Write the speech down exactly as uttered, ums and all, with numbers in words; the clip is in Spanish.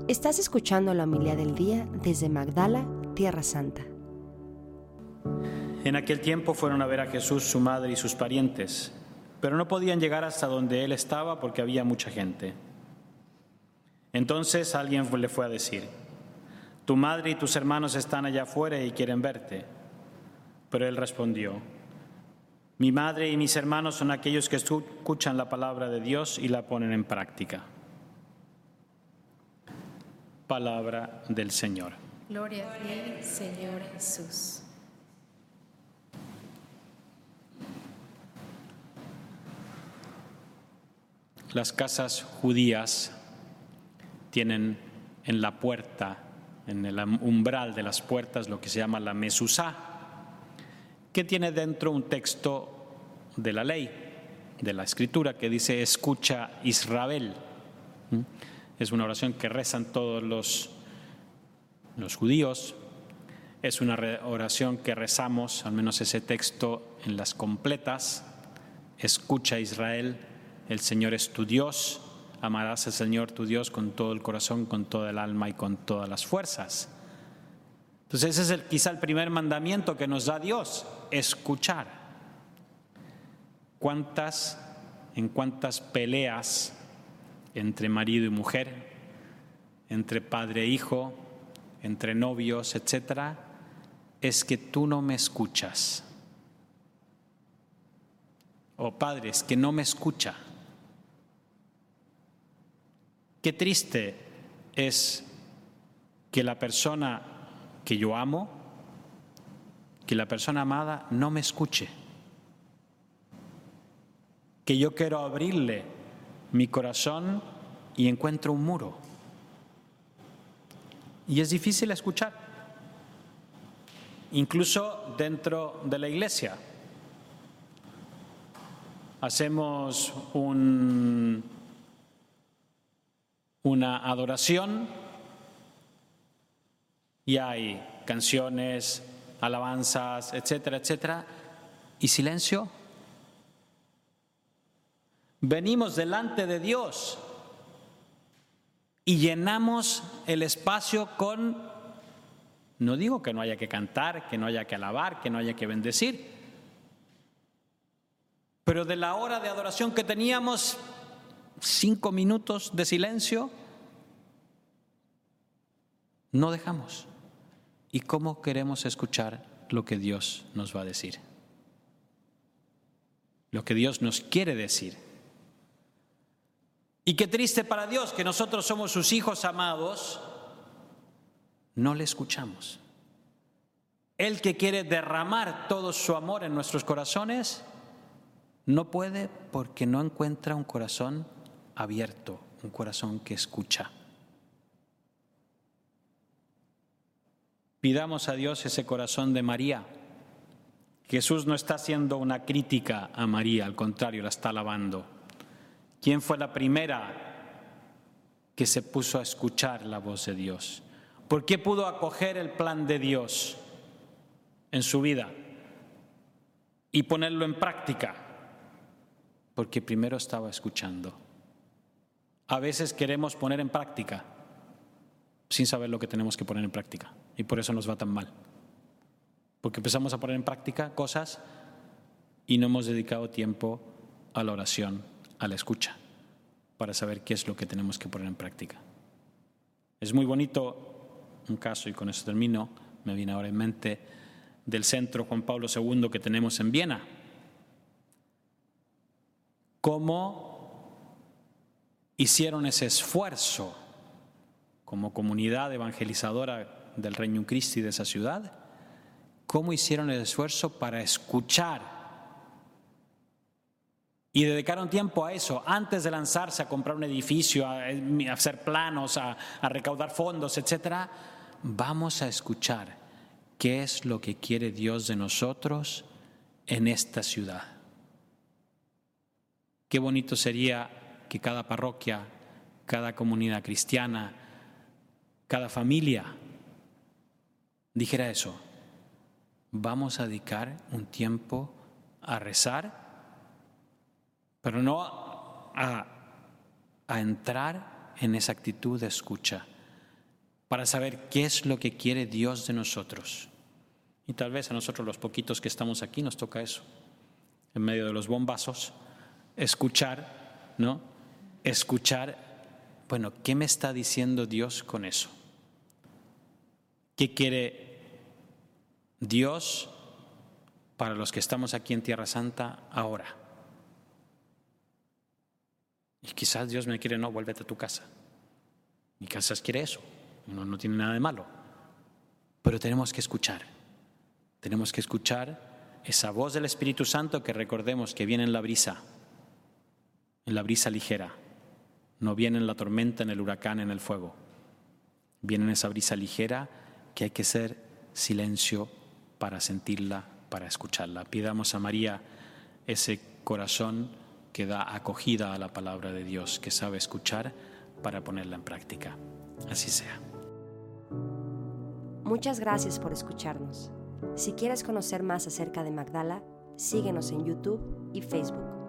Estás escuchando la homilía del día desde Magdala, Tierra Santa. En aquel tiempo fueron a ver a Jesús su madre y sus parientes, pero no podían llegar hasta donde él estaba porque había mucha gente. Entonces alguien le fue a decir: tu madre y tus hermanos están allá afuera y quieren verte. Pero él respondió: mi madre y mis hermanos son aquellos que escuchan la palabra de Dios y la ponen en práctica. Palabra del Señor. Gloria a ti, Señor Jesús. Las casas judías tienen en la puerta, en el umbral de las puertas, lo que se llama la mesuzá, que tiene dentro un texto de la ley, de la escritura, que dice: escucha Israel. Es una oración que rezan todos los, los judíos. Es una oración que rezamos, al menos ese texto, en las completas. Escucha Israel, el Señor es tu Dios. Amarás al Señor tu Dios con todo el corazón, con toda el alma y con todas las fuerzas. Entonces ese es el, quizá el primer mandamiento que nos da Dios: escuchar. ¿Cuántas, en cuántas peleas entre marido y mujer, entre padre e hijo, entre novios, etcétera, es que tú no me escuchas? O padre, es que no me escucha. Qué triste es que la persona que yo amo, que la persona amada no me escuche. Que yo quiero abrirle mi corazón y encuentro un muro. Y es difícil escuchar, incluso dentro de la iglesia. Hacemos un, una adoración y hay canciones, alabanzas, etcétera, etcétera, y silencio. Venimos delante de Dios y llenamos el espacio con, no digo que no haya que cantar, que no haya que alabar, que no haya que bendecir, pero de la hora de adoración que teníamos, cinco minutos de silencio, no dejamos. ¿Y cómo queremos escuchar lo que Dios nos va a decir? Lo que Dios nos quiere decir. Y qué triste para Dios que nosotros somos sus hijos amados, no le escuchamos. Él que quiere derramar todo su amor en nuestros corazones, no puede porque no encuentra un corazón abierto, un corazón que escucha. Pidamos a Dios ese corazón de María. Jesús no está haciendo una crítica a María, al contrario, la está alabando. ¿Quién fue la primera que se puso a escuchar la voz de Dios? ¿Por qué pudo acoger el plan de Dios en su vida y ponerlo en práctica? Porque primero estaba escuchando. A veces queremos poner en práctica sin saber lo que tenemos que poner en práctica, y por eso nos va tan mal. Porque empezamos a poner en práctica cosas y no hemos dedicado tiempo a la oración, a la escucha, para saber qué es lo que tenemos que poner en práctica. Es muy bonito un caso, y con eso termino, me viene ahora en mente, del Centro Juan Pablo segundo que tenemos en Viena. Cómo hicieron ese esfuerzo como comunidad evangelizadora del Regnum Christi de esa ciudad, cómo hicieron el esfuerzo para escuchar. Y dedicaron tiempo a eso, antes de lanzarse a comprar un edificio, a, a hacer planos, a, a recaudar fondos, etcétera. Vamos a escuchar qué es lo que quiere Dios de nosotros en esta ciudad. Qué bonito sería que cada parroquia, cada comunidad cristiana, cada familia dijera eso. Vamos a dedicar un tiempo a rezar, pero no a, a entrar en esa actitud de escucha, para saber qué es lo que quiere Dios de nosotros. Y tal vez a nosotros los poquitos que estamos aquí nos toca eso, en medio de los bombazos, escuchar, ¿no? Escuchar, bueno, ¿qué me está diciendo Dios con eso? ¿Qué quiere Dios para los que estamos aquí en Tierra Santa ahora? Y quizás Dios me quiere, no, vuélvete a tu casa. Mi casa quiere eso, no, no tiene nada de malo. Pero tenemos que escuchar, tenemos que escuchar esa voz del Espíritu Santo que recordemos que viene en la brisa, en la brisa ligera. No viene en la tormenta, en el huracán, en el fuego. Viene en esa brisa ligera que hay que hacer silencio para sentirla, para escucharla. Pidamos a María ese corazón que da acogida a la palabra de Dios, que sabe escuchar para ponerla en práctica. Así sea. Muchas gracias por escucharnos. Si quieres conocer más acerca de Magdala, síguenos en YouTube y Facebook.